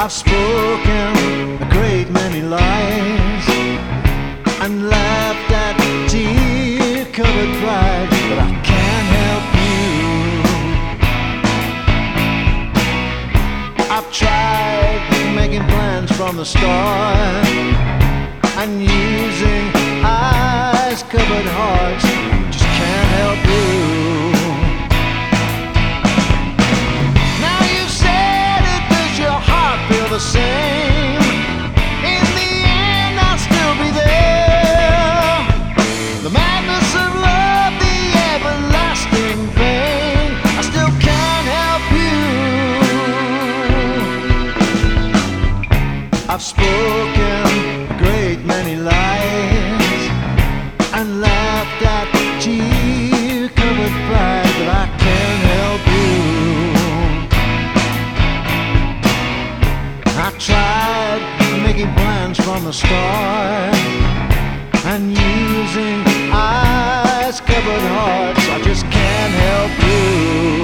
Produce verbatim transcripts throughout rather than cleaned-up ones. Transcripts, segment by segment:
I've spoken a great many lies and laughed at tear-covered pride, but I can't help you. I've tried making plans from the start and using eyes-covered hearts, just can't help you. The same. In the end, I'll still be there. The madness of love, the everlasting pain, I still can't help you. I've spoken a great many lies and laughed at tear-covered pride, but I can't help you. I tried making plans from the start and using eyes-covered hearts, I just can't help you.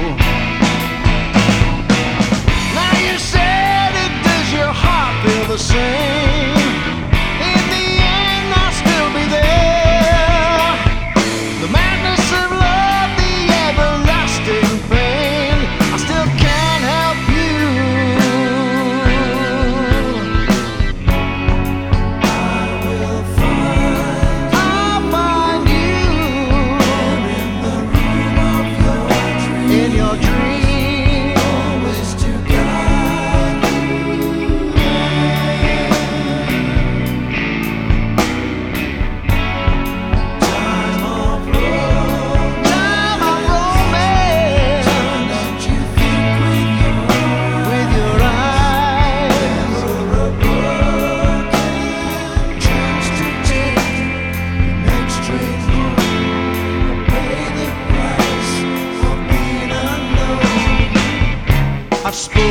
Now you said it, does your heart feel the same? In the end, I'll still be there. The madness of love, the everlasting pain, I still can't help you. I've spoken